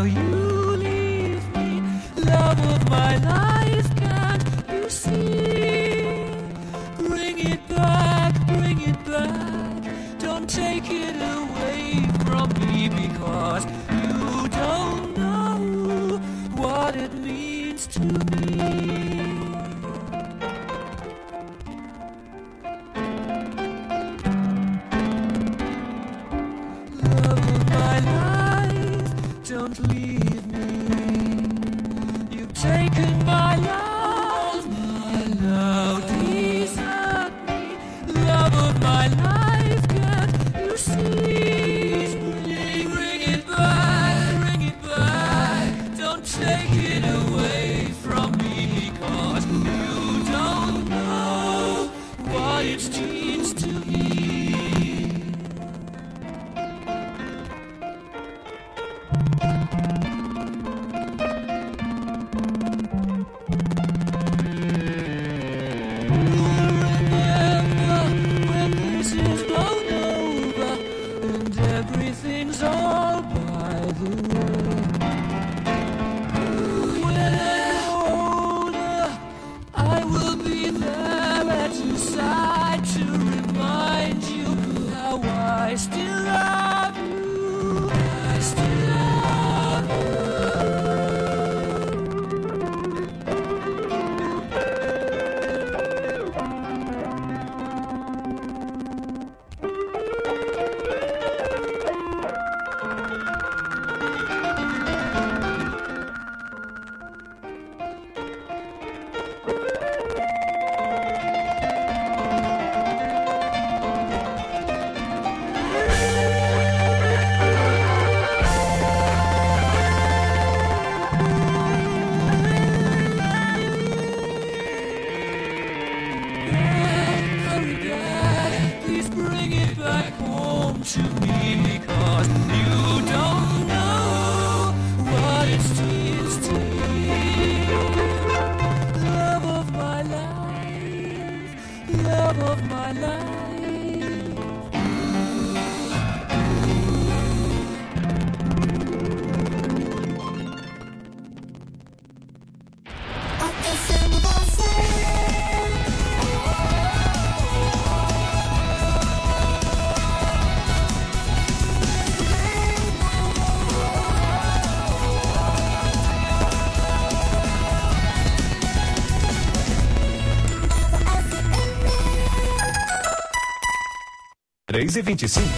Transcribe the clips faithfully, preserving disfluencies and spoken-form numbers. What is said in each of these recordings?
now you leave me. Love of my life, can't you see? Bring it back, bring it back. Don't take it away from me, because you don't know what it means to me. Don't leave me. You've taken my love, my love, desert me. Love of my life, can't you see? Bring, bring it back, bring it back. Don't take it away from me, because you don't know what it means to me. três e vinte e cinco.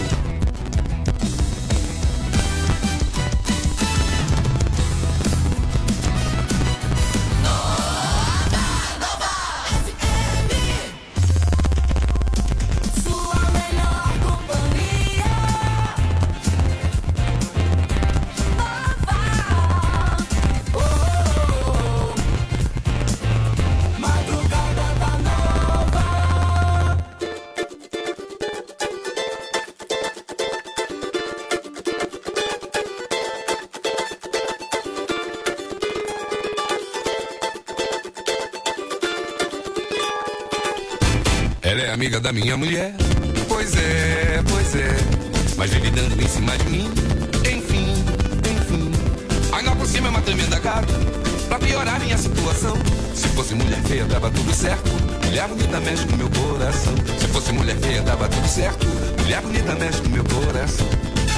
Amiga da minha mulher, pois é, pois é, mas vive dando em cima de mim, enfim, enfim. Ainda por cima é uma tremenda gata, pra piorar minha situação. Se fosse mulher feia dava tudo certo, mulher bonita mexe com meu coração. Se fosse mulher feia dava tudo certo, mulher bonita mexe com meu coração.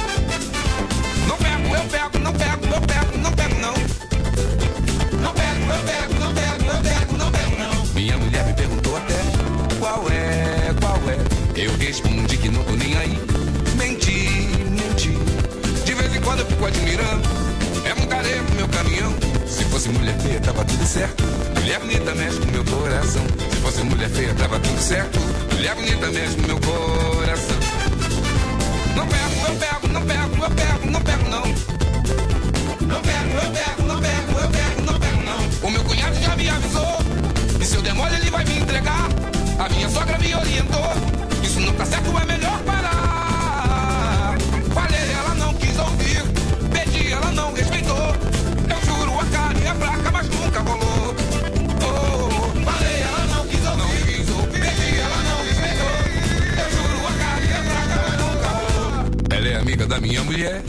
Não pego, eu pego, não pego, eu pego, não pego não. Não pego, eu pego, não pego, eu pego, não pego não. Minha mulher me perguntou até qual é, qual é? Eu respondi que não tô nem aí. Menti, menti. De vez em quando eu fico admirando. É muita areia pro meu caminhão. Se fosse mulher feia, tava tudo certo. Mulher bonita mexe com meu coração. Se fosse mulher feia, tava tudo certo. Mulher bonita mexe com meu coração. Não pego, eu pego, não pego, eu pego, não pego não. Não pego, eu pego, não pego, eu pego, não pego não. O meu cunhado já me avisou. E se eu der mole, ele vai me entregar. A minha sogra me orientou. Isso não tá certo, é melhor parar. Falei, ela não quis ouvir. Pedi, ela não respeitou. Eu juro, a cara é fraca, mas nunca rolou. Oh, falei, ela não quis ouvir. Pedi, ela não respeitou. Eu juro, a cara é fraca, mas nunca rolou. Ela é amiga da minha mulher,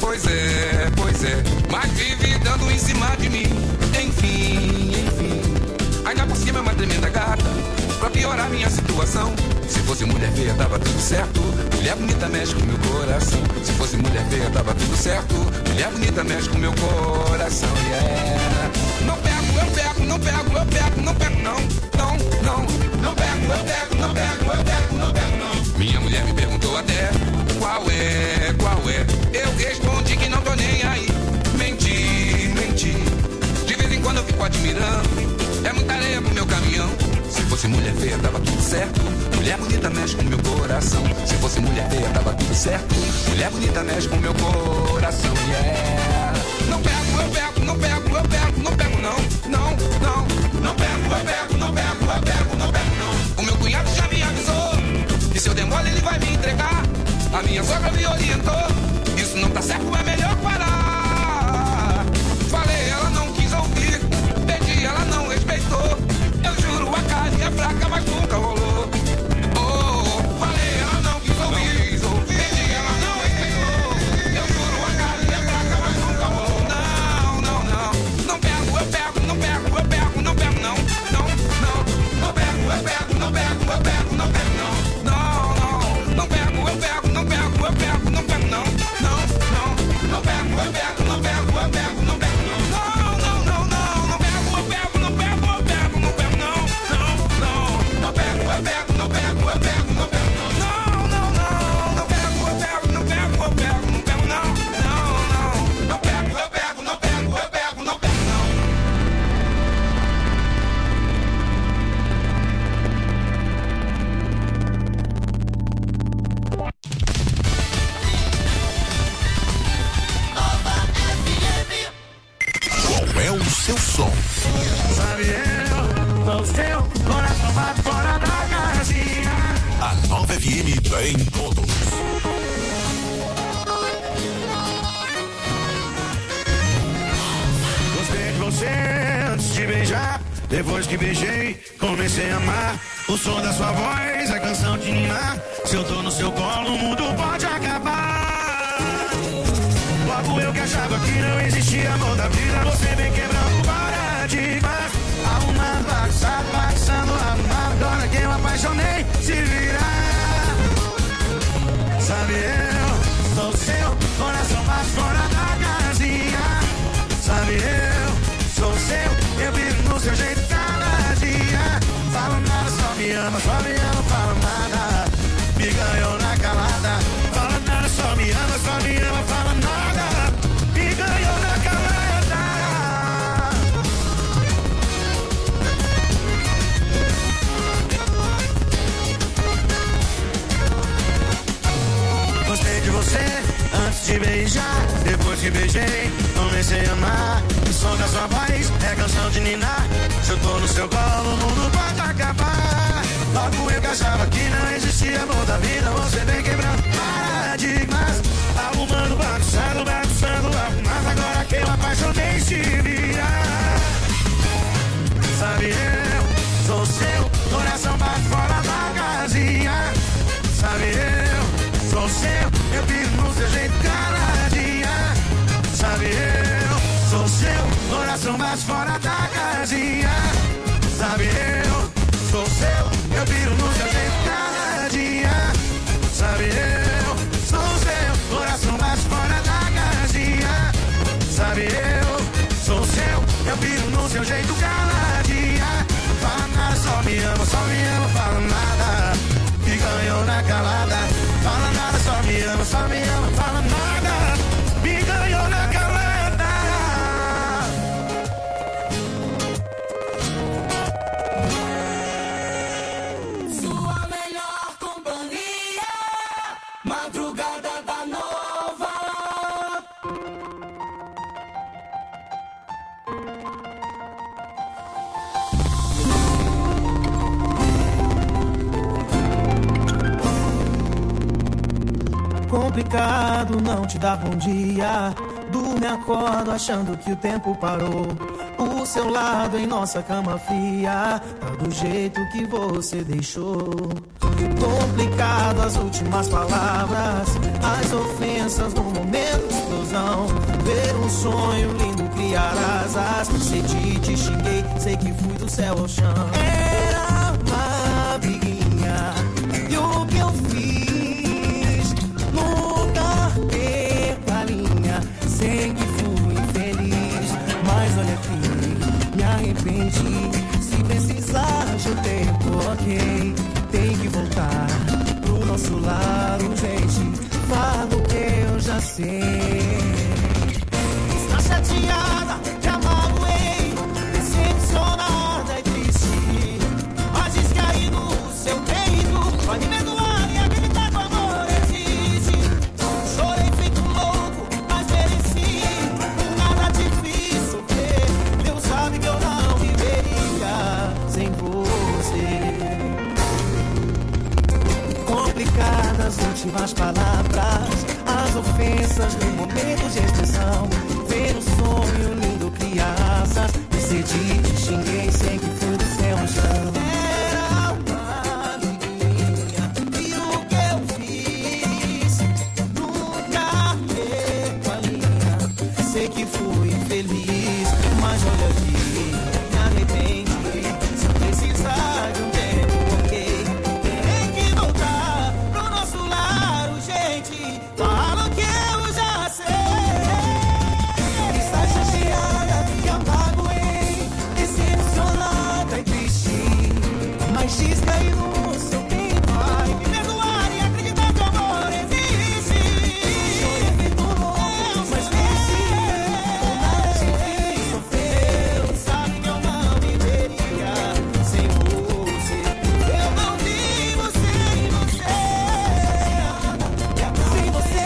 Pois é, pois é, mas vive dando em cima de mim. Enfim, enfim, ainda por cima é uma tremenda gata, pra piorar minha situação. Se fosse mulher feia tava tudo certo, mulher bonita mexe com meu coração. Se fosse mulher feia tava tudo certo, mulher bonita mexe com meu coração. Yeah. Não pego, eu pego, não pego, eu pego, não pego não, não, não. Não pego, eu pego, não pego, eu pego, não pego não. Minha mulher me perguntou até qual é, qual é. Eu respondi que não tô nem aí. Menti, menti. De vez em quando eu fico admirando, é muita areia pro meu caminhão. Se fosse mulher feia tava tudo certo, mulher bonita mexe com meu coração. Se fosse mulher feia tava tudo certo, mulher bonita mexe com meu coração. Yeah. Não pego, eu pego, não pego, eu pego, não pego não, não, não. Não pego, eu pego, não pego, eu pego, não pego não. O meu cunhado já me avisou que se eu der mole ele vai me entregar. A minha sogra me orientou, isso não tá certo, é melhor parar. Falei, ela não quis ouvir, pedi, ela não respeitou. Eu juro, a carne é fraca, mas nunca rolou. Oh, falei, ela não quis ouvir, pedi, ela não respeitou. Eu juro, a carne é fraca, mas nunca rolou. Não, não, não, não pego, eu pego, não pego, eu pego, não pego não, não, não. Não pego, eu pego, não pego, eu pego, não pego não, não, não. Não pego, eu pego, não pego, eu pego, não pego não, não, não. Não pego, eu pego, não pego, eu pego, não pego não, não, não, não, não. Não pego, eu pego, não pego, eu pego, não pego não, não, não. Não pego, eu pego, não pego, eu pego, não pego não, não, não, não. Não pego, eu pego, não pego, eu pego, não pego não, não, não. Não pego, eu pego, não pego, eu pego, não pego não. Qual é o seu som? Sabe eu, sou seu, coração bate fora da casinha. A Nova F M tem todos. Gostei de você antes de beijar. Depois que beijei, comecei a amar. O som da sua voz é canção de ninar. Se eu tô no seu colo, o mundo pode acabar. Logo eu que achava que não existia amor da vida, você vem quebrando paradigmas. Arrumando, bagunçado, bagunçando, arrumado. Agora que eu apaixonei, se virar. Sabe eu, sou seu, coração bate fora da casinha. Sabe eu, sou seu, eu vivo no seu jeito cada dia. Fala nada, só me ama, só me ama, fala nada. Me ganhou na calada. Fala nada, só me ama, só me ama, fala nada. Me ganhou na calada. Gostei de você antes de beijar. Depois que beijei, comecei a amar. O som da sua voz é canção de ninar. Se eu tô no seu colo, o mundo pode acabar. Logo eu que achava que não existia amor da vida, você vem quebrando paradigmas. Arrumando, bagunçando, bagunçando, arrumado. Agora que eu apaixonei, se virar. Sabe eu, sou seu, coração bate fora da casinha. Sabe eu, sou seu, eu vivo no seu jeito cada dia. Sabe eu, sou seu, coração bate fora da casinha. Sabe eu, sou seu, eu viro no seu jeito cada dia. Sabe eu, sou seu, coração bate fora da casinha. Sabe eu, sou seu, eu viro no seu jeito cada dia. Fala nada, só me ama, só me ama, fala nada. Me ganhou na calada. Fala nada, só me ama, só me ama, fala nada. Me ganhou na calada. Sua melhor companhia, Madrugada da Nova. Complicado não te dar bom dia. Durmo e acordo achando que o tempo parou. O seu lado em nossa cama fria tá do jeito que você deixou. Complicado as últimas palavras, as ofensas no momento de explosão. sonho lindo criar asas. Cedi, te xinguei, sei que fui do céu ao chão. Era uma briguinha, e o que eu fiz? Nunca perco a linha. Sei que fui infeliz, mas olha aqui, me arrependi. Se precisar de um tempo, ok, tem que voltar pro nosso lado, gente. Falo que eu já sei. Está chateada, te amagoei, decepcionada e triste, mas diz que aí no seu peito vai me perdoar e acreditar que o amor existe. Chorei feito louco, mas mereci, por nada te fiz sofrer. Deus sabe que eu não viveria sem você. Complicadas últimas palavras, as ofensas no momento de expressão. Ver o sonho lindo crianças, decidi, te xinguei, sei que fui do céu ao chão. Era uma amiguinha, e o que eu fiz? Nunca perco a linha. Sei que fui infeliz, mas olha aqui, me arrependi. Se eu precisar de um tempo, ok, tem que voltar pro nosso lar, gente. Falo que eu já sei. Está chateada, me amagoei, decepcionada e triste, mas diz que aí no seu tempo vai me perdoar e acreditar que o amor existe. Chorei feito louco, mas mereci, por nada te fiz sofrer. Sabe que eu não viveria sem você. Eu não vivo sem você, sem você.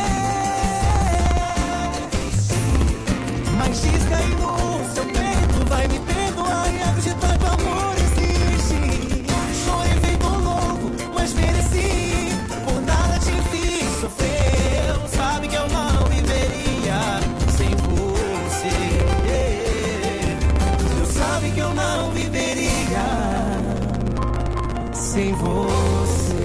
Mas diz que aí no seu peito vai me perdoar e acreditar que o amor existe. Chorei feito louco, mas mereci, por nada te fiz sofrer. Sabe que eu não viveria sem você. Deus sabe que eu não viveria sem você.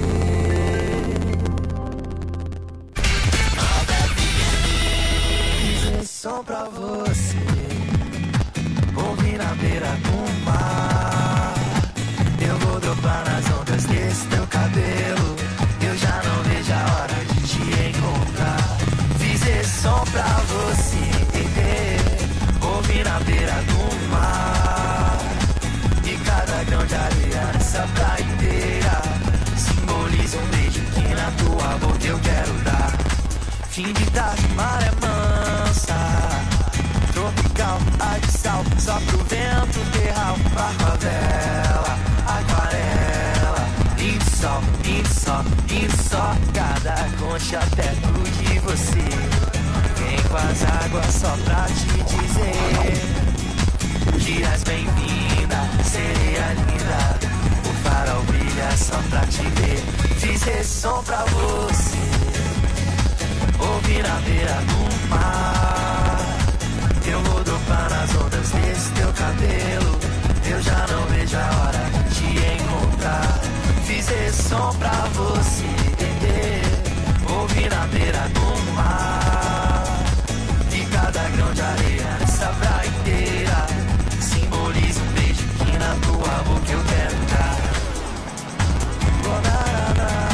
Fiz esse som pra você, ouvir na beira do mar. Eu vou dropar nas ondas desse teu cabelo. Eu já não vejo a hora de te encontrar. Fiz esse som pra você, ouvir na beira do mar. E cada grão de areia nessa praia inteira simboliza um beijo que na tua boca eu quero dar. Fim de tarde, maré mansa, tropical, ar de sal, só pro vento terral, barco a vela, aquarela, lindo sol, lindo sol, lindo sol, cada concha perto de você. Vem com as águas só pra te dizer que és bem-vinda, sereia linda. O farol brilha só pra te ver. Fiz esse som pra você, ouvir na beira do mar. Eu vou dropar nas ondas desse teu cabelo. Eu já não vejo a hora de te encontrar. Fiz esse som pra você, ouvir na beira do mar. E cada grão de areia nessa praia inteira simboliza um beijo que na tua boca eu quero dar. Oh, na, na, na.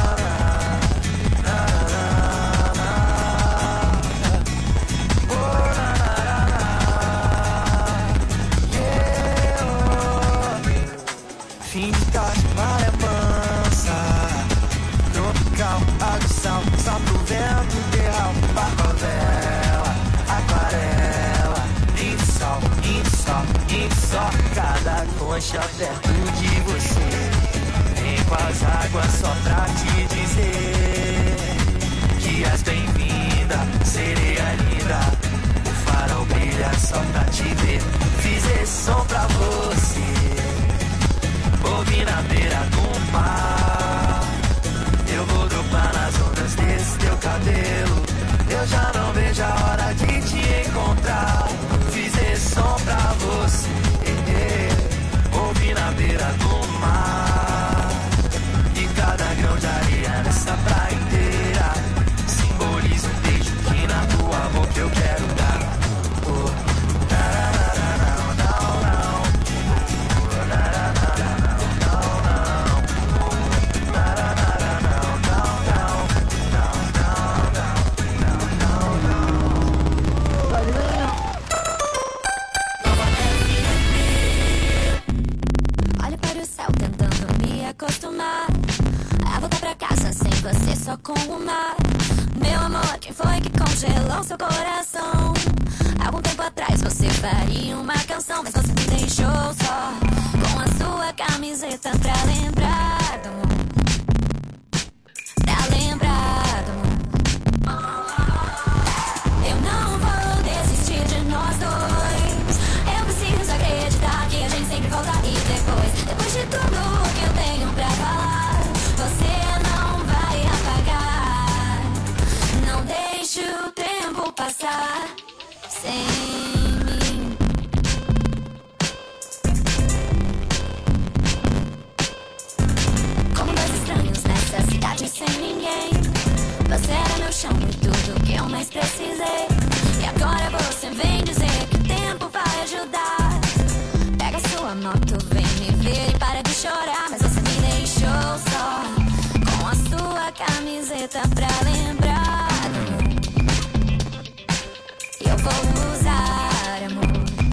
Fim de tarde, maré mansa, tropical, água e sal, só pro vento terral, barco a vela, aquarela, lindo sol, lindo sol, lindo sol, cada concha perto de você. Vem com as águas só pra te dizer que és bem-vinda, sereia linda. O farol brilha só pra te ver. Fiz esse som pra você, ouvir na beira do mar. Eu vou dropar nas ondas desse teu cabelo. Eu já não vejo a hora de te encontrar. Fiz esse som pra você, ouvir na beira do mar. E cada grão de areia nessa praia inteira simboliza um beijo que na tua boca seu coração. Algum tempo atrás você faria uma canção, mas você me deixou só com a sua camiseta pra lembrar do mundo. Pra lembrar do mundo. Eu não vou desistir de nós dois. Eu preciso acreditar que a gente sempre volta e depois, depois de tudo que eu tenho pra falar, você não vai apagar. Não deixe o tempo passar sem mim. Como dois estranhos nessa cidade sem ninguém, você era meu chão e tudo que eu mais precisei. E agora você vem dizer que o tempo vai ajudar. Pega sua moto, vem me ver e para de chorar. Mas você me deixou só com a sua camiseta pra lembrar do mundo. E eu vou usar amor.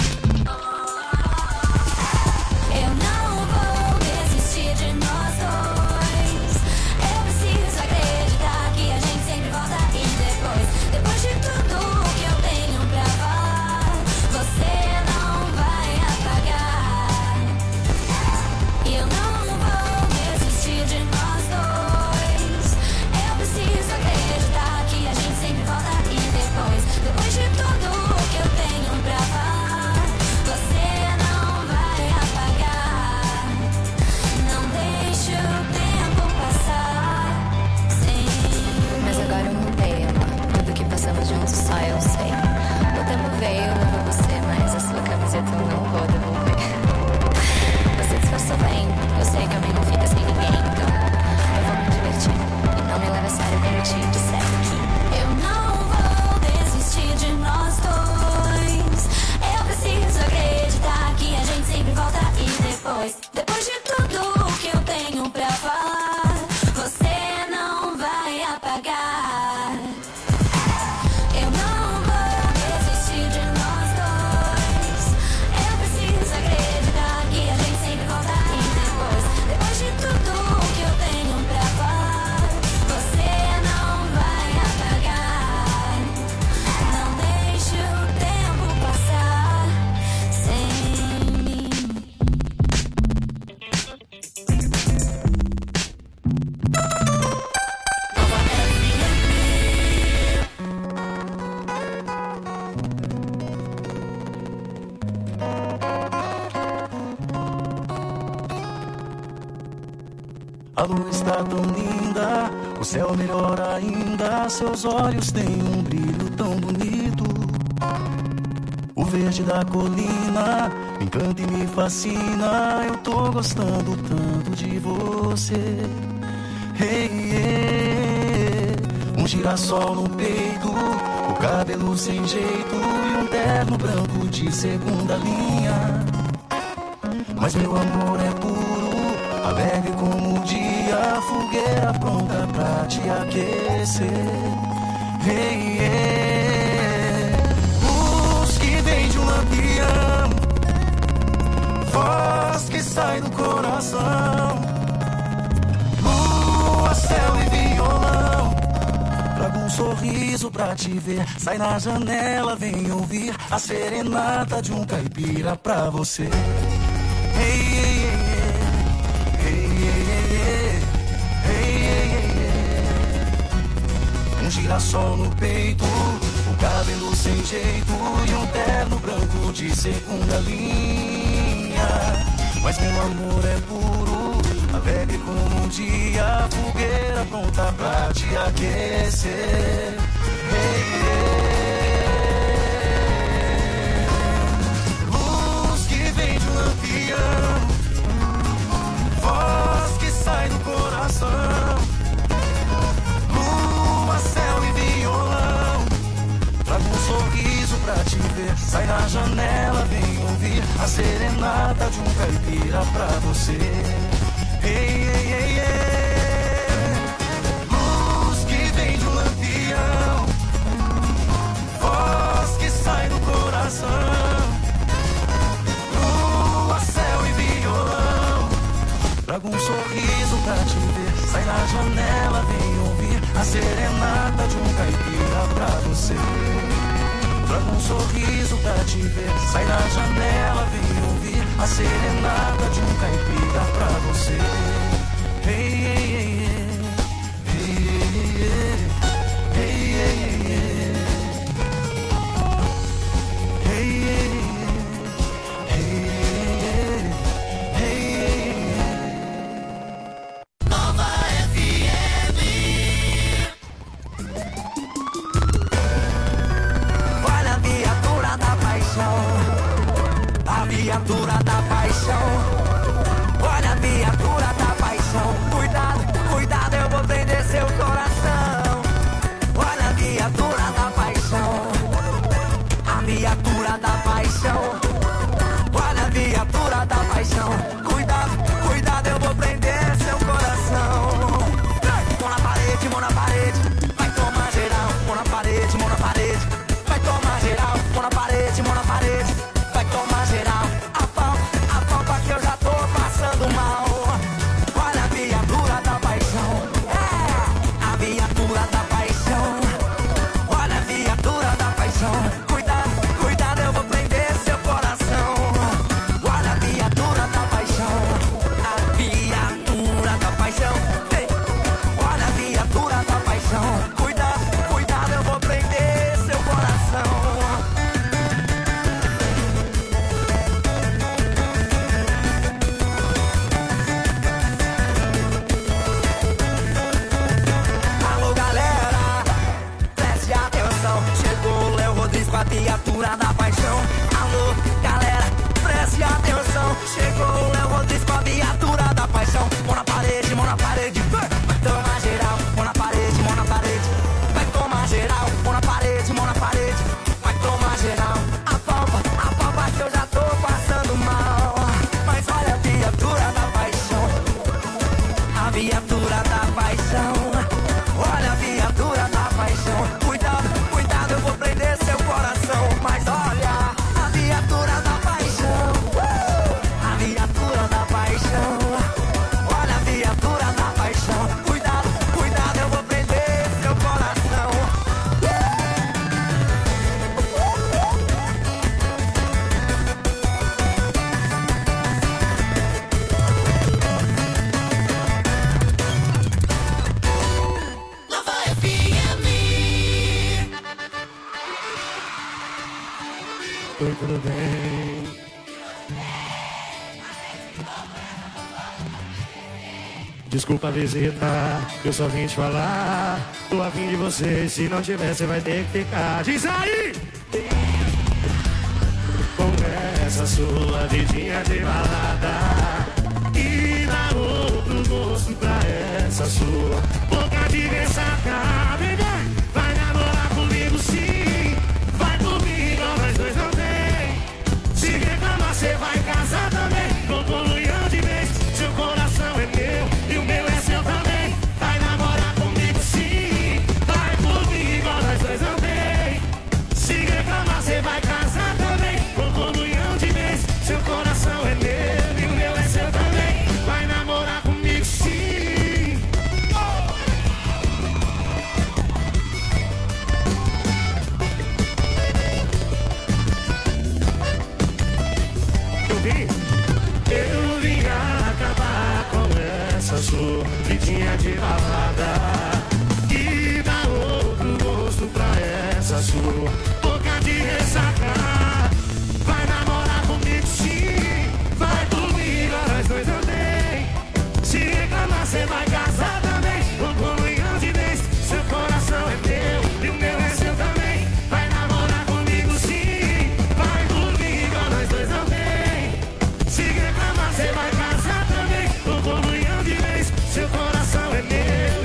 Eu não vou desistir de nós dois. Eu preciso acreditar que a gente sempre volta e depois, depois de tudo que eu tenho pra falar, você não vai apagar. Eu não vou desistir de nós dois. Eu preciso acreditar que a gente sempre volta e depois, depois de tudo que eu tenho pra falar, você não vai apagar. Não deixe o tempo passar sem. Mas agora eu mudei, amor. Tudo que passamos juntos só eu sei. O tempo veio, levou você, mas a sua camiseta eu não vou devolver. Você disfarçou bem, eu sei que alguém não fica sem ninguém, então eu vou me divertir. E não me leva a sério quando eu te disser que eu não vou desistir de nós dois. Eu preciso acreditar que a gente sempre volta e depois, depois de tudo que eu tenho pra falar, você não vai apagar. Eu não vou desistir de nós dois. Eu preciso acreditar que a gente sempre volta e depois, depois de tudo que eu tenho pra falar, você não vai apagar. Não deixe o tempo passar sem mim. A lua está tão linda, o céu melhor ainda. Seus olhos têm um brilho tão bonito. O verde da colina me encanta e me fascina. Eu tô gostando tanto de você. Hey, hey. Um girassol no peito, o cabelo sem jeito e um terno branco de segunda linha. Mas meu amor é puro, alegre como o dia, fogueira pronta pra te aquecer. Hey, hey. Luz que vem de um lampião, voz que sai do coração. Lua, céu e violão, trago um sorriso pra te ver. Sai na janela, vem ouvir a serenata de um caipira pra você. Hey, hey, hey, hey, hey, hey, hey. Um girassol no peito, o cabelo sem jeito e um terno branco de segunda linha. Mas meu amor é puro, alegre como um dia, fogueira pronta pra te aquecer. Hey, hey. Luz que vem de um lampião, voz que sai do coração. Lua, céu e violão, trago um sorriso pra te ver. Sai na janela, vem ouvir a serenata de um caipira pra você. Hey, hey, hey, hey. Luz que vem de um lampião, voz que sai do coração. Lua, céu e violão, trago um sorriso pra te ver. Sai na janela, vem ouvir a serenata de um caipira pra você. sorriso pra te ver. Sai da janela, vem ouvir a serenata de um caipira pra você. Hey, hey, hey, hey, hey, hey, hey, hey. A viatura da paixão, olha a viatura da paixão. Cuidado, cuidado, eu vou prender seu coração. Olha a viatura da paixão, a viatura da paixão. Olha a viatura da paixão. Cuidado, cuidado, eu vou prender seu coração. Mão na parede, mão na parede, vai tomar geral. Mão na parede, mão na parede, vai tomar geral. Mão na parede, mão na parede, vai tomar geral. A pau, a pau, que eu já tô passando mal. Olha a viatura da paixão, é a viatura da paixão. Olha a viatura da paixão. Cuidado, cuidado, eu vou prender seu coração. Olha a viatura da paixão, a viatura da paixão. Ei, olha a viatura da paixão. Cuidado, cuidado, eu vou prender seu coração. A viatura da paixão. Alô, galera, preste atenção. Chegou o Léo Rodrigues com a viatura da paixão. Mão na parede, mão na parede, vai tomar geral. Mão na parede, mão na parede, vai tomar geral. Mão na parede, mão na parede, vai tomar geral. A palpa, a palpa que eu já tô passando mal. Mas olha a viatura da paixão, a viatura da paixão. Olha a viatura da paixão. Cuidado, cuidado, eu vou prender seu coração. Mas olha a viatura da paixão, uh! A viatura da paixão. Olha a viatura da paixão. Cuidado, cuidado, eu vou prender seu coração. Nova F M. Oi, tudo bem? Desculpa a visita, eu só vim te falar. Tô a fim de você, se não tiver, você vai ter que ficar. Diz aí! Com essa sua vidinha de balada e dá outro gosto pra essa sua boca de ressaca. Vem, vem, vai namorar comigo sim. Vai comigo, nós dois não tem. Se reclamar, cê vai casar também. Com comunhão de vez, seu coração é meu e o meu é seu também. Vai namorar comigo sim. Vai comigo, nós dois não tem. Se reclamar, cê vai casar também. Com comunhão de vez, seu coração é meu e o meu é seu também. Vai namorar comigo sim. Oh! Eu vim, eu vim acabar com essa sua vidinha de balada e dar outro gosto pra essa sua boca de ressaca. Vai namorar comigo sim. Vai comigo, nós dois não tem. Se reclamar, cê vai casar também. Com comunhão de vez, seu coração é meu e o meu é seu também. Vai namorar comigo sim. Vai comigo, nós dois não tem. Se reclamar, cê vai casar também. Com comunhão de vez, seu coração é meu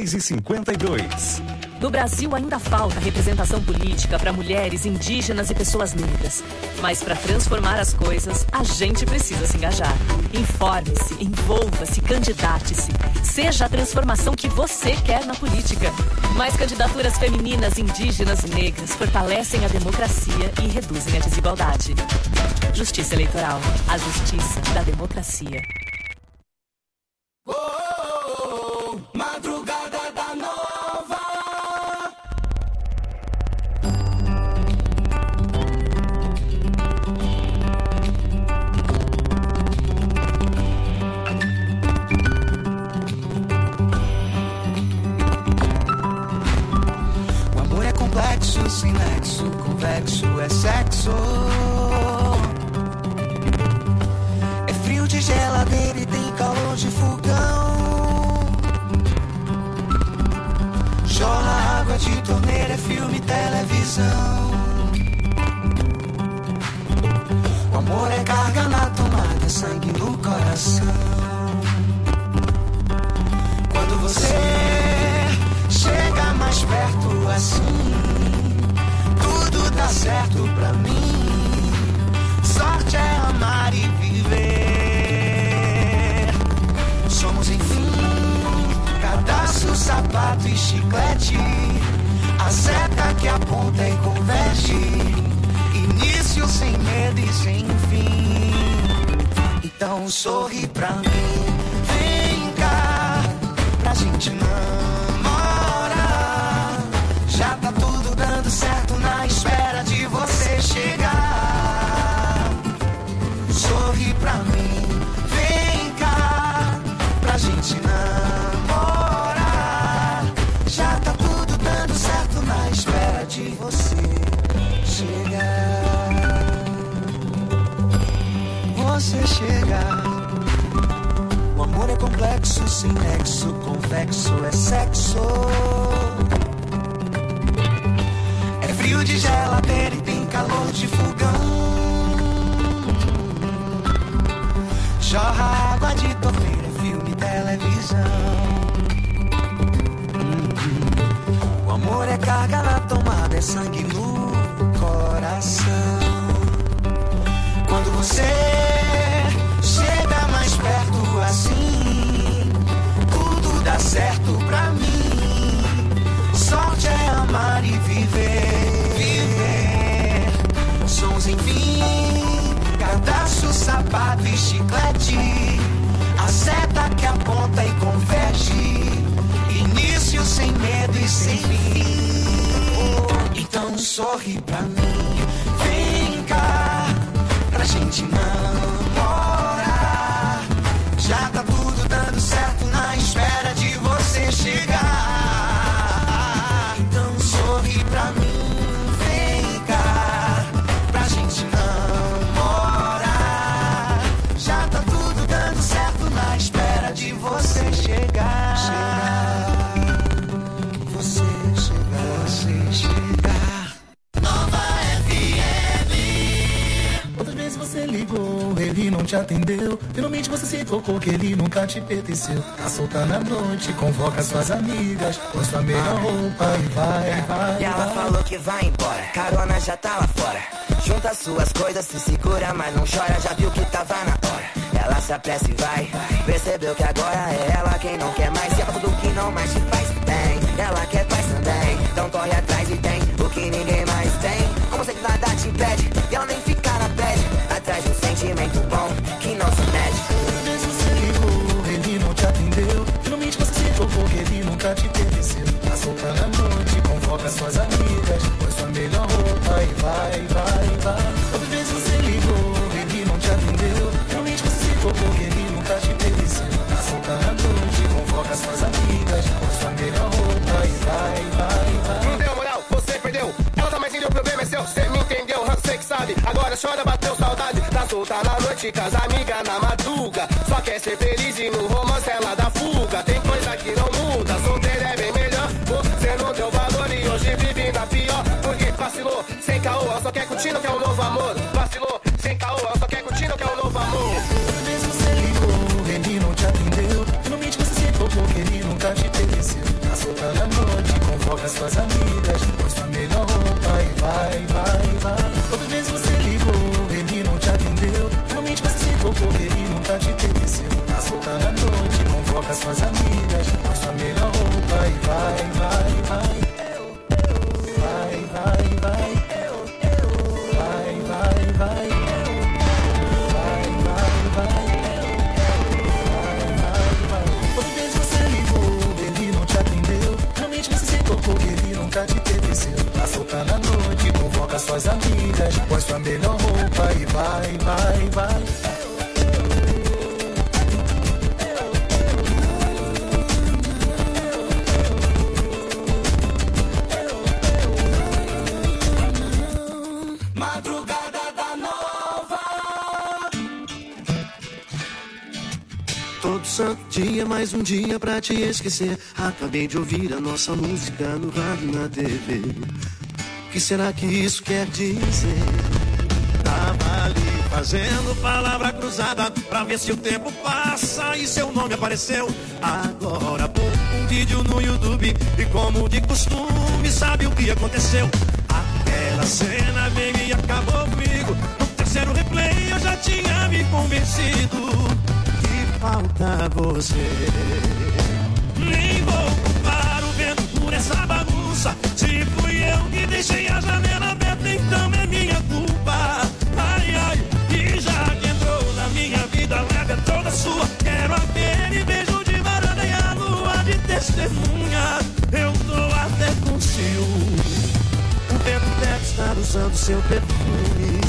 seis e cinquenta e dois. No Brasil ainda falta representação política para mulheres, indígenas e pessoas negras. Mas para transformar as coisas, a gente precisa se engajar. Informe-se, envolva-se, candidate-se. Seja a transformação que você quer na política. Mais candidaturas femininas, indígenas e negras fortalecem a democracia e reduzem a desigualdade. Justiça Eleitoral, a justiça da democracia. Oh, oh, oh, madrugada da Nova. O amor é complexo, sem nexo, convexo é sexo. É frio de geladeira e tem calor de fogão. Jorra água de torneira, é filme e televisão. O amor é carga na tomada, sangue no coração. Quando você chega mais perto assim, tudo dá certo pra mim. Sorte é amar e viver. Somos enfim cadastro, sapato e chiclete. A seta que aponta e converge. Início sem medo e sem fim. Então sorri pra mim. Vem cá pra gente namorar. Já tá tudo dando certo na espera de você chegar. Sorri pra mim, vem cá pra gente namorar. Já tá tudo dando certo na espera de você chegar. Você chegar. O amor é complexo, sem nexo, convexo é sexo. É frio de geladeira e tem calor de fogão. Jorra água de torneira, filme e televisão. Uhum. O amor é carga na tomada, é sangue no coração. Quando você chega mais perto assim, tudo dá certo pra mim. Sorte é amar e viver, viver. Sons enfim, cadastro, sapato e chiclete. A seta que aponta e converge. Início sem medo e sem fim. Então sorri pra mim. Vem cá pra gente namorar. Já tá tudo dando certo na espera de você chegar. Então sorri pra mim. Vem cá pra gente namorar. Já tá tudo dando certo na espera de você chegar. Chegar. Você chegar. Você chegar. Nova F M. Outras vezes você ligou, ele não te atendeu. Finalmente você se tocou que ele nunca te pertenceu. Tá solta na noite, convoca suas amigas, põe sua melhor roupa e vai, vai. E ela vai. falou que vai embora, carona já tá lá fora. Junta suas coisas, se segura, mas não chora. Já viu que tava na hora. Ela se apressa e vai. Percebeu que agora é ela quem não quer mais. E é tudo que não mais te faz bem. Ela quer paz também, então corre atrás e tem o que ninguém mais tem. Como sei que nada te impede, e ela nem fica na pele. Atrás de um sentimento bom que não se mede. Às vezes você ligou, ele não te atendeu. Finalmente você se tocou que ele nunca te pertenceu. Tá solta na noite, convoca suas amigas, põe sua melhor roupa e vai, vai, vai. Outras vezes você ligou, ele não te atendeu. Finalmente você se tocou que ele nunca te pertenceu. Tá solta na noite, convoca suas amigas, põe sua melhor roupa e vai, vai, vai. Não deu moral, você perdeu. Ela tá mais indo, o problema é seu. Cê me entendeu, você que sabe. Agora chora, bateu saudade. Tá solta na noite, com as amigas na madruga. Só quer ser feliz e no romance ela dá fuga. Tem coisa que não muda, solteira é bem melhor. Você não deu valor e hoje vive na pior. Porque vacilou, sem caô, ela só quer curtir, não quer um novo amor. Vacilou, sem caô, ela só quer curtir, não quer um novo amor. Às vezes você ligou, ele não te atendeu. Finalmente você se tocou que ele nunca te pertenceu. Tá convoca suas amigas, põe sua melhor roupa e vai, vai, vai. Outra vez você ligou, ele não te atendeu. Realmente você se tocou, ele nunca te esqueceu. Tá solta na noite, convoca suas amigas, põe sua melhor roupa e vai, vai, vai. Vai, vai, vai. Vai, vai, vai. Vai, vai, vai. Outra vez você ligou, ele não te atendeu. Realmente você se tocou, ele nunca te esqueceu. Tá solta na noite, convoca suas amigas, põe sua melhor roupa e vai, vai, vai. Todo santo dia, mais um dia pra te esquecer. Acabei de ouvir a nossa música no rádio, na T V. O que será que isso quer dizer? Tava ali fazendo palavra cruzada pra ver se o tempo passa e seu nome apareceu. Agora pô um vídeo no YouTube e como de costume, sabe o que aconteceu? Aquela cena veio e acabou comigo. No terceiro replay eu já tinha me convencido. Falta você. Nem vou culpar o vento por essa bagunça. Se fui eu que deixei a janela aberta, então é minha culpa. Ai, ai, e já que entrou na minha vida, leve é toda sua. Quero aquele beijo de varanda e a lua de testemunha. Eu tô até com ciúme. O vento deve estar usando seu perfume.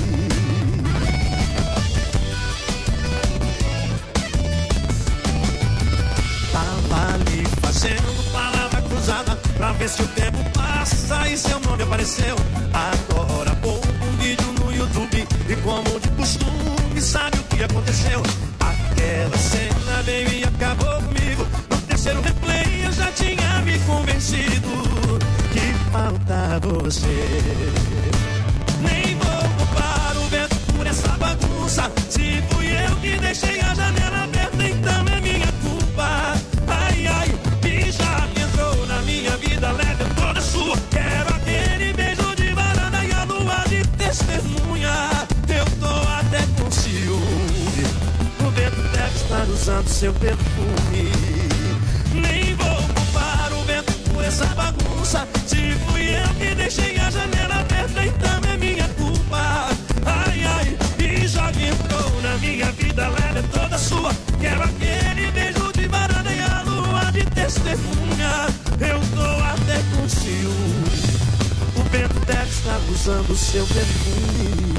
Ali fazendo palavra cruzada pra ver se o tempo passa e seu nome apareceu. Agora pô um vídeo no YouTube e como de costume, sabe o que aconteceu? Aquela cena veio e acabou comigo. No terceiro replay eu já tinha me convencido que falta você. Nem vou culpar o vento por essa bagunça. Se fui eu que deixei a janela aberta, então é minha culpa. Ai, ai, e já que entrou na minha vida, leve toda sua. Quero aquele beijo de varanda e a lua de testemunha. Eu tô até com ciúme. O vento deve estar usando seu perfume. Nem vou culpar o vento por essa bagunça. Se fui eu que deixei a janela aberta, então é minha culpa. Ai, ai, e já que entrou na minha vida, leve toda sua. Quero aquele beijo de varanda e a lua de testemunha. Eu tô até com ciúme. O vento deve estar usando o seu perfume.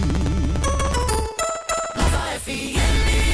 Nova F M.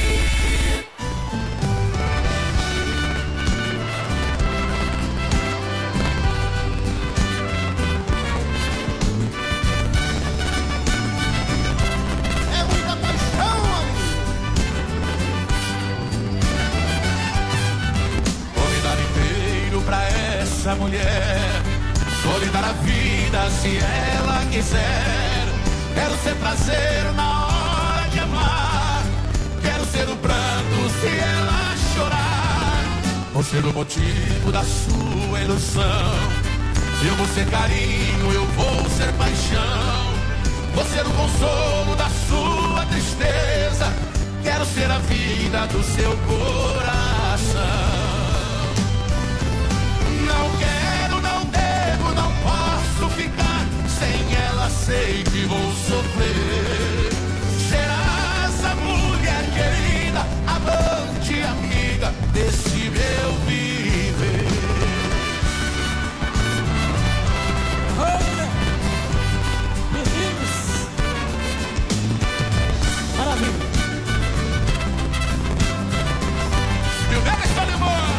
Essa mulher, vou lhe dar a vida se ela quiser. Quero ser prazer na hora de amar. Quero ser o pranto se ela chorar. Vou ser o motivo da sua ilusão. Eu vou ser carinho, eu vou ser paixão. Vou ser o consolo da sua tristeza. Quero ser a vida do seu coração. Não quero, não devo, não posso ficar. Sem ela sei que vou sofrer. Serás a mulher querida, amante, amiga desse meu viver. Olha, meninos, maravilha. Meu bem está de boa.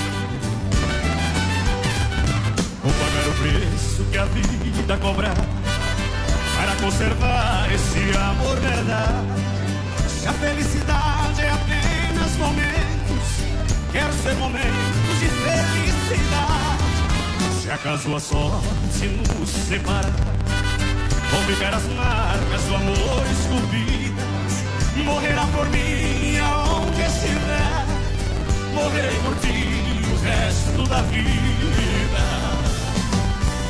Vou pagar o preço que a vida cobrar para conservar esse amor verdade. Se a felicidade é apenas momentos, quero ser momentos de felicidade. Se acaso a sorte nos separar, vão ficar as marcas do amor esculpidas. Morrerá por mim aonde estiver, morrerei por ti o resto da vida.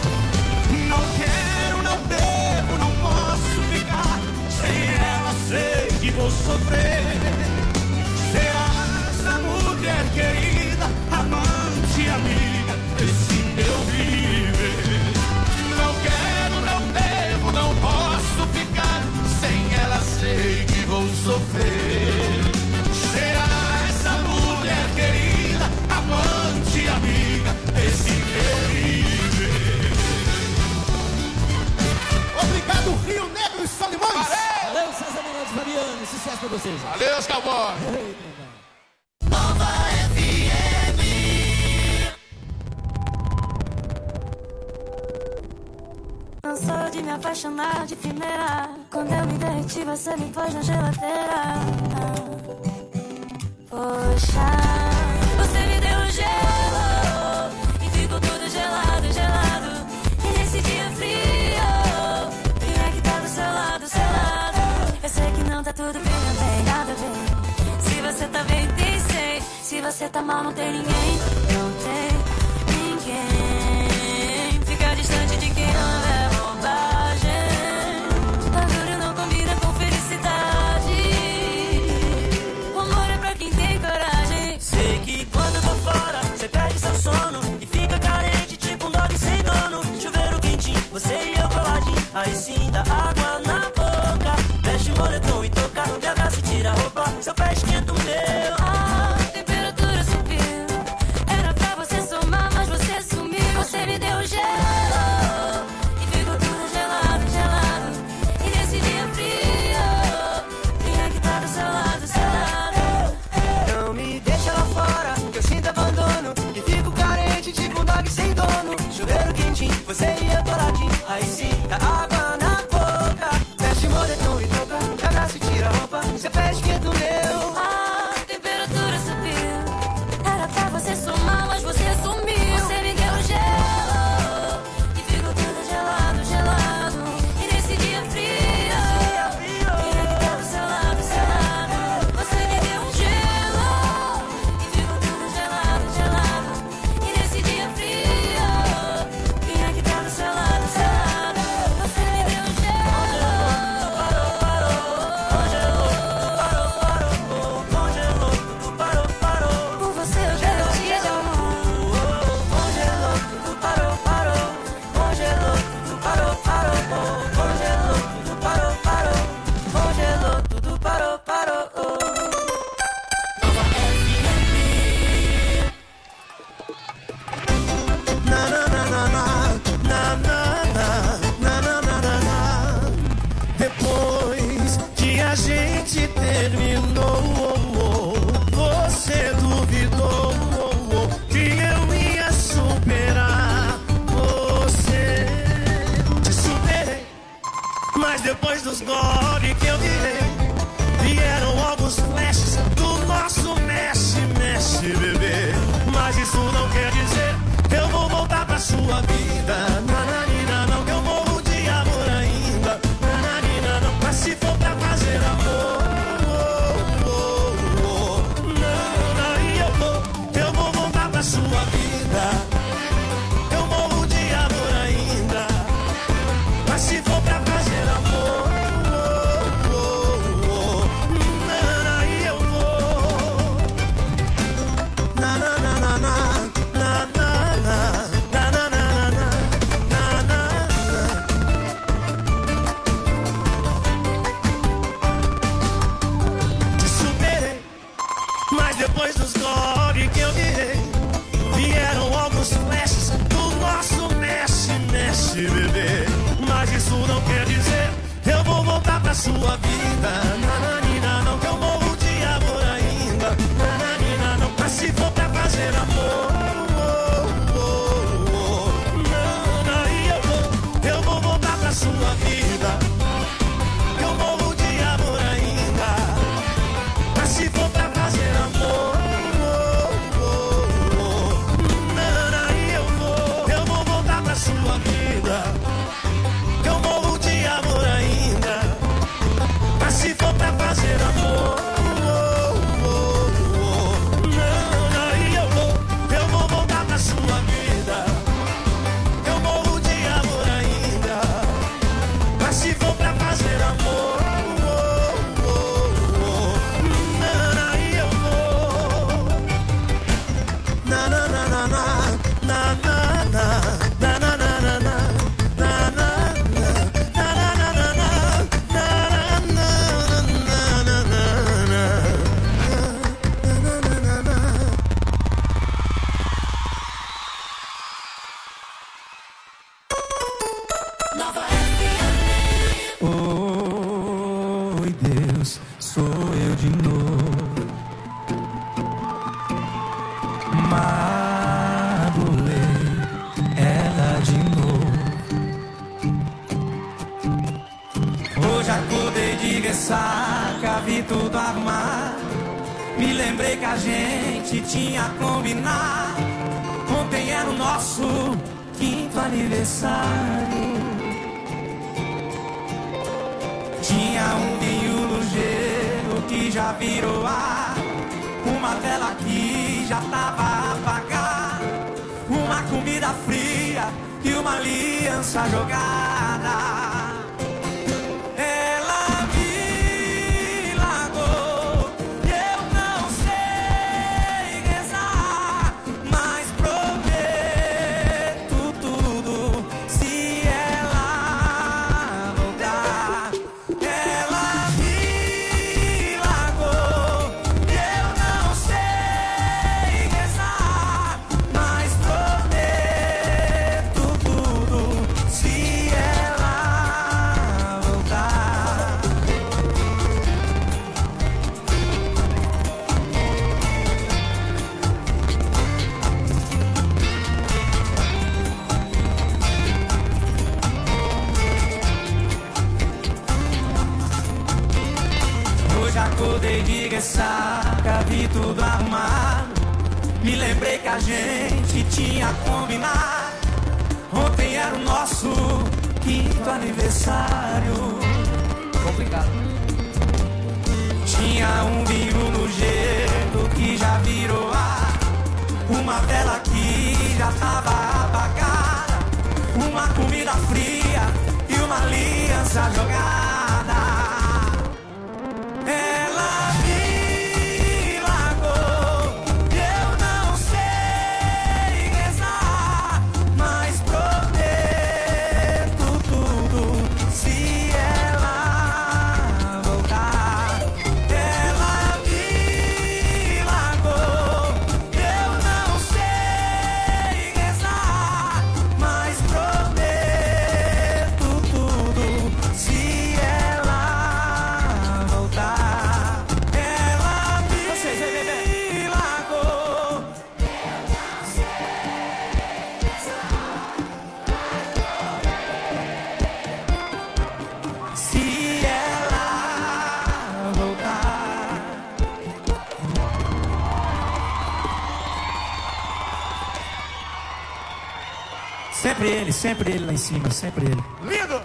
sucesso pra vocês. Valeu, cowboy. Nova F M. Cansou de me apaixonar de primeira. Quando eu me derreti, você me pôs na geladeira. Poxa, você me deu gelo e ficou tudo gelado, gelado. E nesse dia frio, quem é que tá do seu lado, seu lado? Eu sei que não tá tudo bem, não tem nada a ver. Se você tá bem, tem sei. Se você tá mal, não tem ninguém, não tem ninguém. Fica distante de quem não é bobagem. Bagulho não combina com felicidade. O amor é pra quem tem coragem. Sei que quando eu tô fora, você perde seu sono e fica carente, tipo um dog sem dono. Chuveiro quentinho, você e eu coladinho. Aí sim dá água na boca. Veste o moletom e toca, me abraça e tira a roupa. Seu pé esquenta o meu. A temperatura subiu. Era pra você somar, mas você sumiu. Você me deu gelo e ficou tudo gelado, gelado. E nesse dia frio, quem é que tá do seu lado, seu lado? Não me deixa lá fora, que eu sinto abandono e fico carente, tipo um dog sem dono. Chuveiro quentinho, você e eu coladinho. Aí sim dá água na boca. Veste moletom e toca, me abraça e tira a roupa. Seu pé esquenta o meu. A temperatura subiu. Era pra você somar, mas você sumiu. Você me deu gelo e ficou tudo gelado, gelado. E nesse dia frio, quem é que tá do seu lado, seu lado? Você me deu um gelo e ficou tudo gelado, gelado. E nesse dia frio, quem é que tá do seu lado, seu lado? Você me deu um gelo. Parou, parou, congelou, parou, parou, congelou, tudo parou, parou. Por você eu quero dia de amor. Congelou, tudo parou, parou. Congelou, tudo parou, parou. Congelou, tudo parou, parou. Congelou, tudo parou, parou. Na na na na na na na na na na na na. Depois que a gente terminou, você duvidou que eu ia superar você. Te superei, mas depois dos gole que eu virei, vieram alguns flashes do nosso mexe, mexe, bebê. Mas isso não quer dizer que eu vou voltar pra sua vida. Nananina, não, que eu morro de amor ainda. Nananina, não, mas se for pra fazer amor, oh, oh, oh, não, aí eu vou, eu vou voltar pra sua vida. Eu morro de amor ainda, mas se for pra fazer amor, oh, oh, oh, não, aí eu vou. Na na na na na na na na na na na na na. Te superei, mas depois dos gole que eu virei, vieram alguns flashes do nosso mexe, mexe, bebê. Mas isso não quer dizer que eu vou voltar pra sua vida. Nananina, não, que eu morro de amor ainda. Nananina, não, mas se for pra fazer amor, oh, oh, oh, não, aí eu vou, eu vou voltar pra sua vida. Que eu morro de amor ainda, mas se for pra fazer amor, oh, oh, oh, não, aí eu vou, eu vou voltar pra sua vida. Que eu morro de amor ainda, mas se for ressaca, vi tudo arrumar. Me lembrei que a gente tinha combinado. Ontem era o nosso quinto aniversário. Tinha um vinho no gelo que já virou ar, uma vela que já tava apagada, uma comida fria e uma aliança jogada. Ela me largou e eu não sei rezar, mas prometo tudo se ela voltar. Ela me largou e eu não sei rezar, mas prometo tudo se ela voltar. Hoje acordei de ressaca, vi tudo arrumado. Me lembrei que a gente tinha combinado. Ontem era o nosso quinto aniversário. Complicado. Tinha um vinho no gelo que já virou ar, uma vela que já tava apagada, uma comida fria e uma aliança jogada. Ela me largou e eu não sei rezar, mas prometo tudo se ela voltar. Ela me largou e eu não sei rezar, mas prometo tudo se ela voltar. Ela me largou. Se ela voltar. Sempre ele, sempre ele lá em cima, sempre ele. Lindo!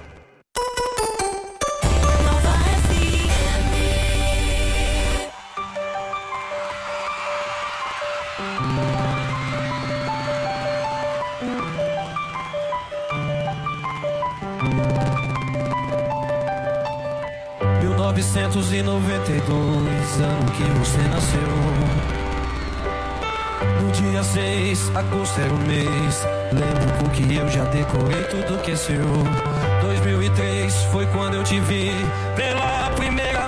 mil novecentos e noventa e dois, ano que você nasceu. No dia seis, agosto era o mês. Lembro porque eu já decorei tudo que é seu. dois mil e três foi quando eu te vi pela primeira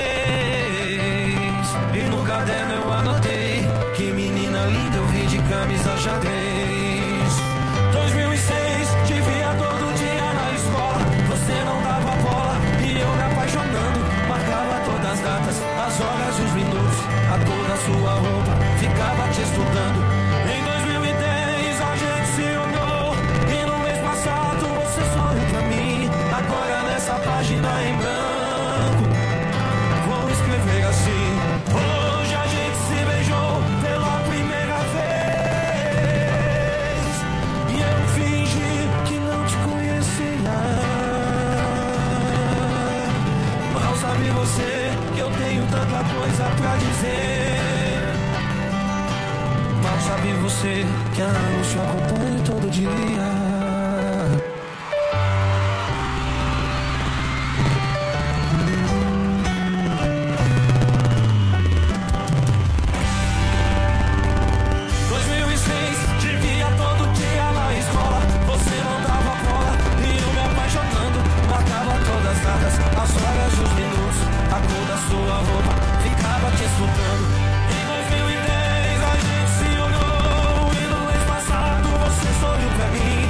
vez. E no caderno eu anotei que menina linda eu vi de camisa xadrez. dois mil e seis, te via todo dia na escola. Você não dava bola e eu me apaixonando. Marcava todas as datas, as horas e os minutos. A cor da sua roupa, ficava te estudando. Em dois mil e dez a gente se uniu e no mês passado você sorriu pra mim. Agora nessa página em branco vou escrever assim: hoje a gente se beijou pela primeira vez e eu fingi que não te conhecia. Mal sabe você que eu tenho tanta coisa pra dizer. Mal sabe você que a luz te acompanha todo dia. dois mil e seis, te via todo dia na escola. Você não dava bola e eu me apaixonando. Marcava todas as datas, as horas e os minutos. A cor da sua roupa, ficava te escutando. Em dois mil e dez a gente se olhou e no mês passado você sorriu pra mim.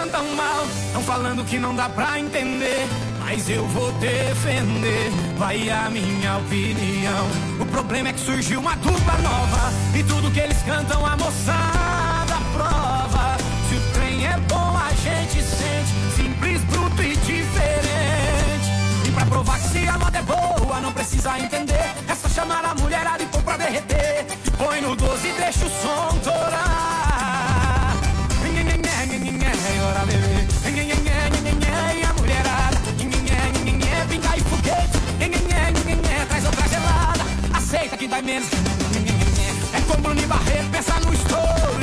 cantam mal, tão falando que não dá pra entender, mas eu vou defender, vai a minha opinião. O problema é que surgiu uma dupla nova, e tudo que eles cantam a moçada prova. Se o trem é bom a gente sente, simples, bruto e diferente. E pra provar que se a moda é boa não precisa entender, é só chamar a mulherada e pôr pra derreter. Põe no doze e deixa o som torar. Bora bebê, e a mulherada, pinga e foguete, traz outra gelada, aceita que dói menos. É com Bruno e Barreto, pensa no estouro.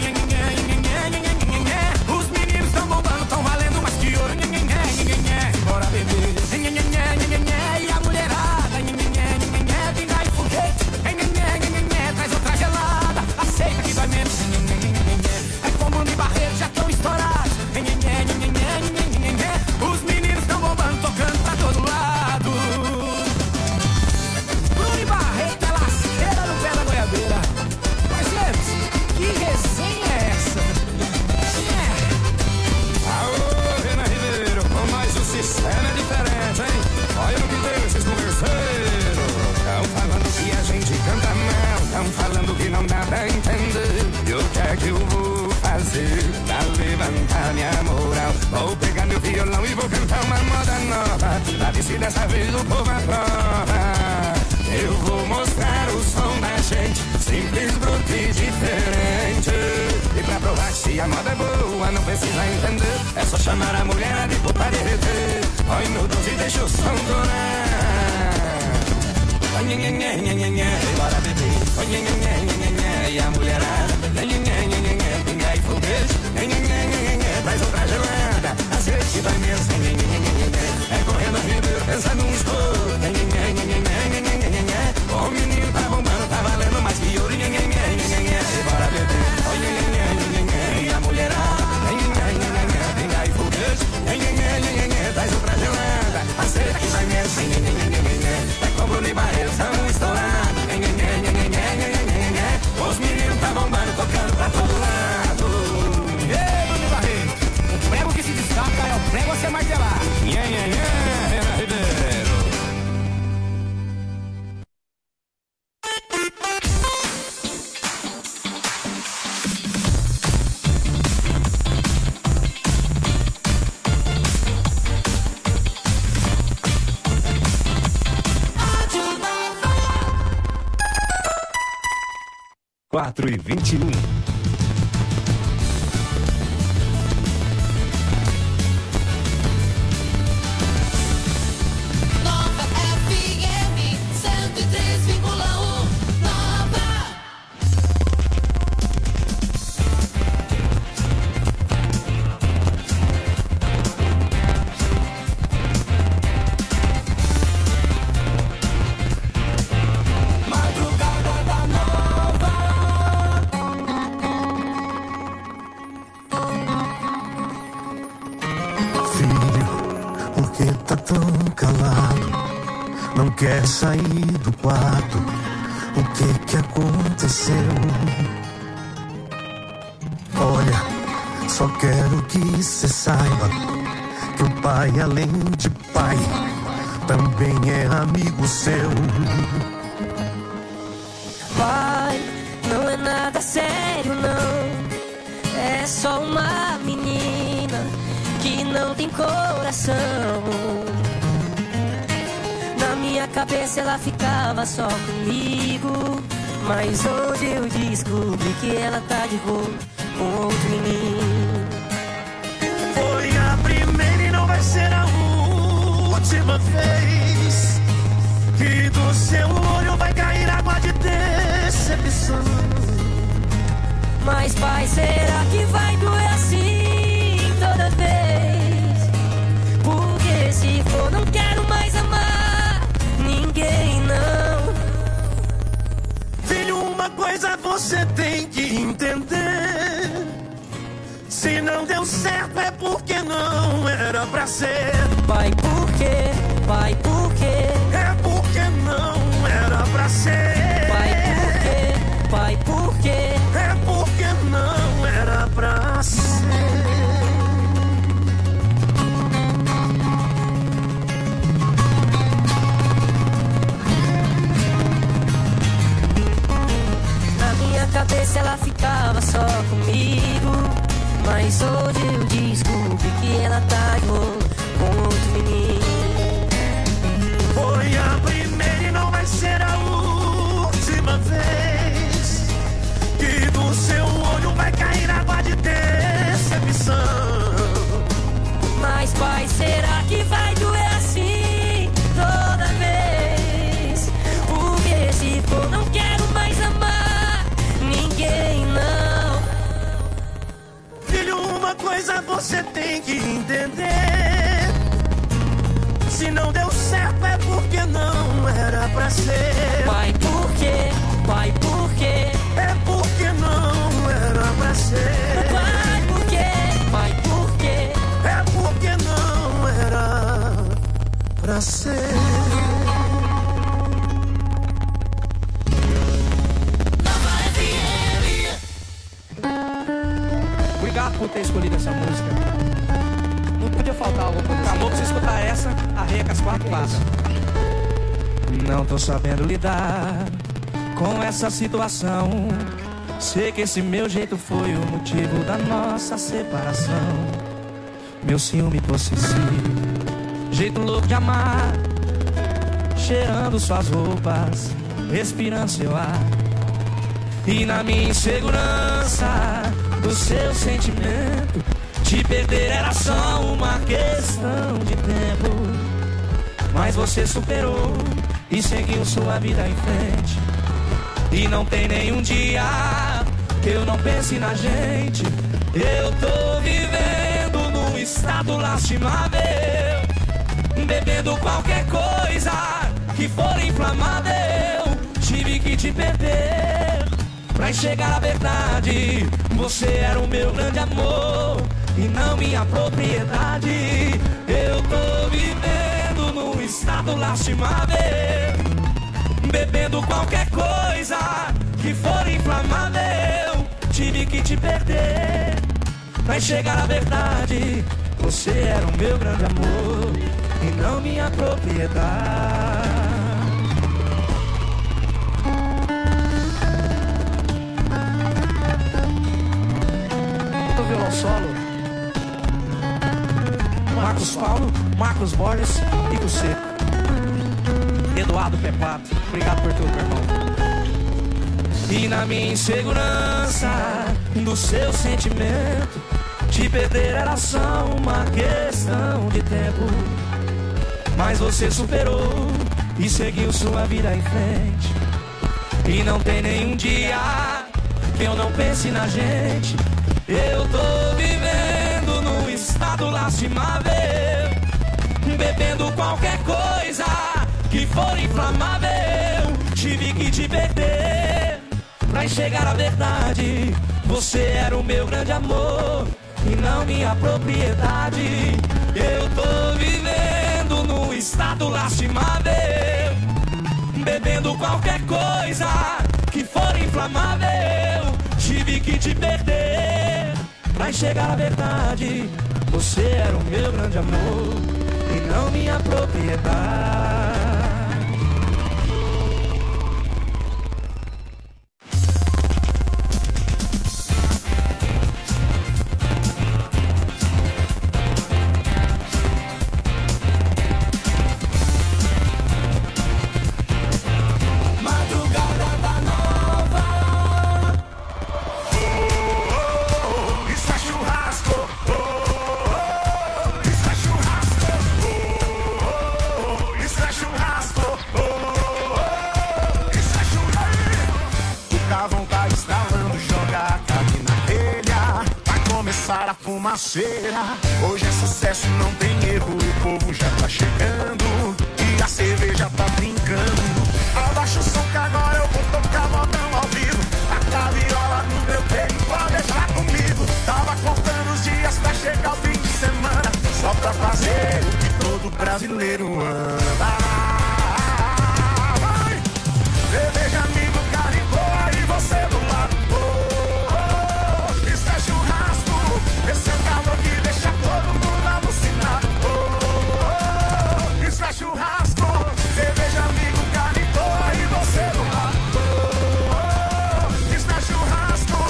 Os meninos tão bombando, tão valendo mais que ouro. Bora bebê, e a mulherada, pinga e foguete, traz outra gelada, aceita que dói menos. É com Bruno e Barreto, já tão estourados. Os meninos tão bombando, tocando pra todo lado. Bruno e Barreto é lasqueira no pé da goiabeira. Parceiros, que resenha é essa? É. Aô, Renan Ribeiro, mas o sistema é diferente, hein? Olha no que deu esses converseiros. Tão falando que a gente canta mal, tão falando que não dá pra entender. E o que é que eu vou fazer pra levantar minha moral? Vou pegar meu violão e vou cantar uma moda nova, pra ver se dessa vez o povo aprova. Eu vou mostrar o som da gente, simples, bruto e diferente. E pra provar que se a moda é boa não precisa entender, é só chamar a mulher de pôr pra derreter. Põe no doze e deixa o som torar. Bora beber, e a mulherada, pinga e foguete, traz outra gelada, aceita que vai mesmo. É correndo a Ribeiro, pensa num estouro. O menino tá bombando, tá valendo mais que ouro. Bora beber, e a mulherada, pinga e foguete, traz outra gelada, aceita que vai mesmo. É com Bruno e Barreto, tão estourados. Os meninos tá bombando, tocando pra todo lado. Ei, Bruno e Barreto, o prego que se destaca é o prego a ser martelado. Nhê, nhê, nhê, Renan Ribeiro. quatro e vinte e um. Quer sair do quarto? O que que aconteceu? Olha, só quero que cê saiba que o pai, além de pai, também é amigo seu. Pai, não é nada sério não, é só uma menina que não tem coração. Na minha cabeça ela ficava só comigo, mas hoje eu descobri que ela tá de rolo com outro menino. Foi a primeira e não vai ser a última vez que do seu olho vai cair água de decepção. Mas pai, será que vai doer assim toda vez? Porque se for não quero mais amar ninguém não. Filho, uma coisa você tem que entender: se não deu certo é porque não era pra ser. Pai, por quê? Pai, por quê? É porque não era pra ser. Pai, por quê? Pai, por quê? É porque não era pra ser. ela ficava só comigo. Mas hoje eu descobri que ela tá de rolo com outro menino. Foi a primeira e não vai ser a última vez que do seu olho vai cair água de decepção. Mas pai, será que vai doer assim toda vez? Porque se for não quero mais amar ninguém, não. Filho, uma coisa você tem que entender: se não deu certo é porque não era pra ser. Pai, por quê? Pai, por quê? É porque não era pra ser. Pai, por quê? Pai, por quê? É porque não era pra ser. Obrigado por ter escolhido essa música. Não podia faltar alguma coisa. Acabou pra você escutar essa, arreia com as quatro latas. Não tô sabendo lidar com essa situação. Sei que esse meu jeito foi o motivo da nossa separação. Meu ciúme possessivo, jeito louco de amar, cheirando suas roupas, respirando seu ar. E na minha insegurança do seu sentimento, te perder era só uma questão de tempo. Mas você superou e seguiu sua vida em frente. E não tem nenhum dia que eu não pense na gente. Eu tô vivendo num estado lastimável, bebendo qualquer coisa que for inflamável. Tive que te perder pra enxergar a verdade. Você era o meu grande amor e não minha propriedade. Eu tô vivendo num estado lastimável, bebendo qualquer coisa que for inflamável. Tive que te perder pra enxergar a verdade. Você era o meu grande amor e não minha propriedade. Do violão solo, Marcos Paulo, Marcos Borges e Ico Seco. Eduardo Pepato, obrigado por tudo, meu irmão. E na minha insegurança do seu sentimento, te perder era só uma questão de tempo. Mas você superou e seguiu sua vida em frente. E não tem nenhum dia que eu não pense na gente. Eu tô vivendo num estado lastimável, bebendo qualquer coisa que for inflamável. Tive que te perder pra enxergar a verdade. Você era o meu grande amor e não minha propriedade. Eu tô vivendo num estado lastimável, bebendo qualquer coisa que for inflamável. Tive que te perder pra enxergar a verdade. Você era o meu grande amor e não minha propriedade. Hoje é sucesso, não tem erro, o povo já tá chegando e a cerveja tá brincando. Abaixa o som que agora eu vou tocar modão ao vivo. A viola no meu peito, pode deixar comigo. Tava contando os dias pra chegar o fim de semana, só pra fazer o que todo brasileiro anda. Vai! Cerveja, amigo, carne boa e você do lado. Oh, oh, isso é churrasco. Esse é o calor que deixa todo mundo alucinado. Oh, oh, oh, isso é churrasco. Cerveja, amigo, carne boa e você do lado. Oh, oh, isso é churrasco.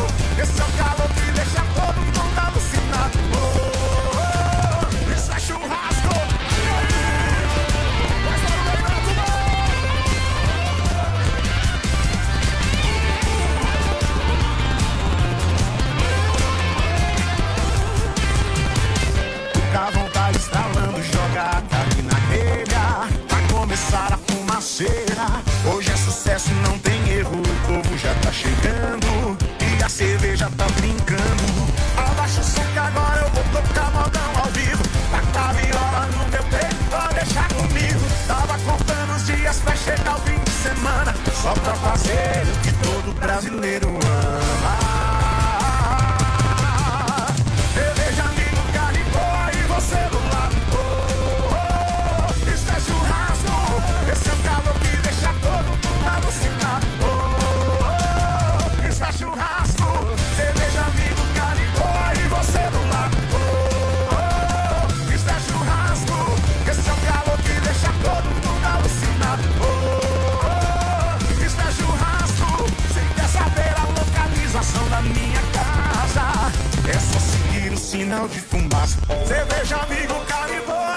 já tá brincando. Abaixa o som que agora eu vou tocar modão ao vivo. Taca a viola no meu peito, pode deixar comigo. Tava contando os dias pra chegar o fim de semana, só pra fazer o que todo brasileiro ama. Cerveja, amigo, carne boa e você do lado. Oh, oh, oh. Isso é churrasco, esse é o calor que deixa todo mundo alucinado. Oh, oh, oh. Isso é churrasco, cerveja, amigo, carne boa e você do lado. Oh, oh, oh. Isso é churrasco, esse é o calor que deixa todo mundo alucinado. Oh, oh, oh. Isso é churrasco, sem quer saber a localização da minha casa. É só seguir o sinal de fumaça. Cerveja, amigo, carne boa